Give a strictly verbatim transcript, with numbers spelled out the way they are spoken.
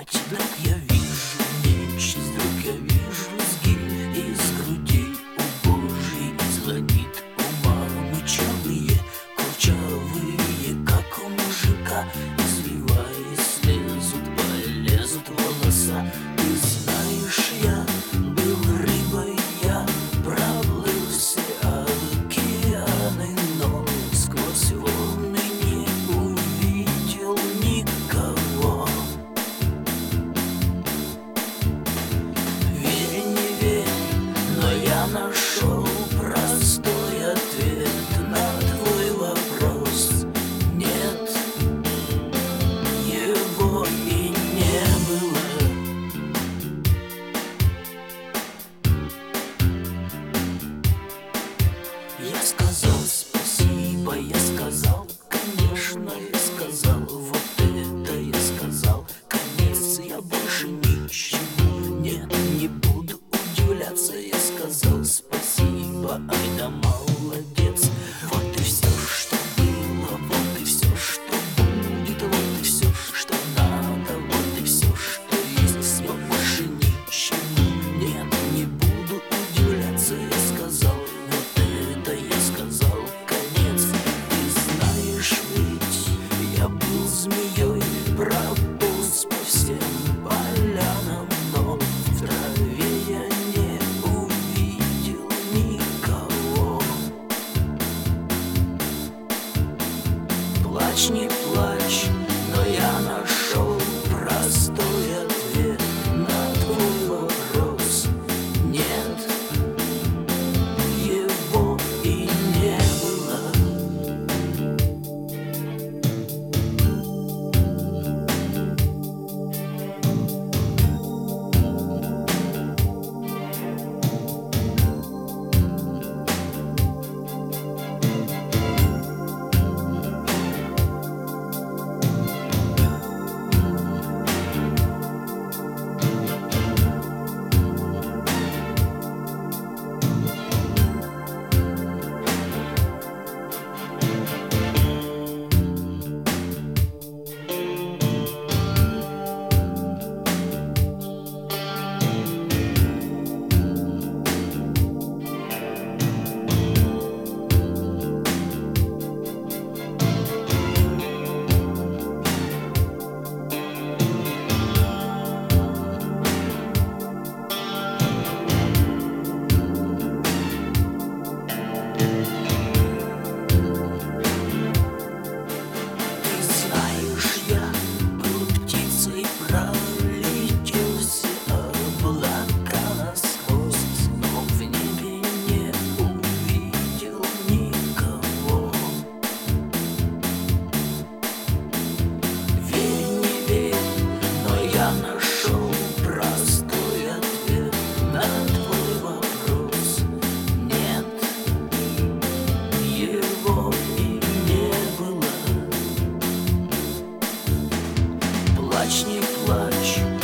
плачь, вдруг я вижу меч, вдруг я вижу сгиб из груди у Божьей изломит у мамы черные, курчавые, как у мужика, извиваясь, лезут, полезут волоса. Ты знаешь, я был рыбой, я проплыл все океаны, но сквозь волны не увидел никого. Верь, не верь, но я нашел простой ответ на твой вопрос. Нет, его и не было. Я сказал спасибо, я сказал, конечно, я сказал, вот это я сказал, конец, я больше ничего, нет, не буду удивляться. Я сказал спасибо, ай да молодец. Вот и все, что было, вот и все, что будет, вот и все, что надо, вот и все, что есть. Я больше ничего, нет, не буду удивляться. Я сказал, вот это я сказал, конец. Ты знаешь, ведь я был змеей, прополз по всем полянам, но в траве я не увидел никого. Плачь, не плачь, но я нашел простой ответ на твой вопрос. Нет, его и не было. Я нашел простой ответ на твой вопрос. Нет, его и не было. Плачь, не плачь,